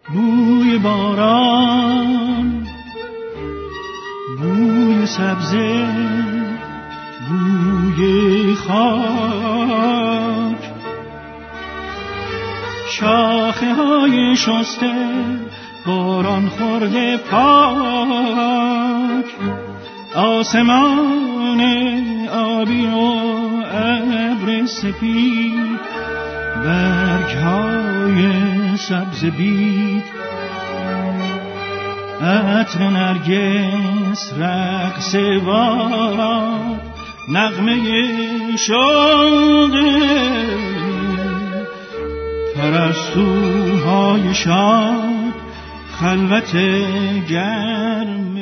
بوی باران، بوی سبزه، بوی خاک، شاخه های شسته باران خورده پاک، آسمان آبی و ابر سپید، برگ های سبز بید، عطر نرگس، رقص باد، نغمه شوق پرستوهای شاد، خلوت گرم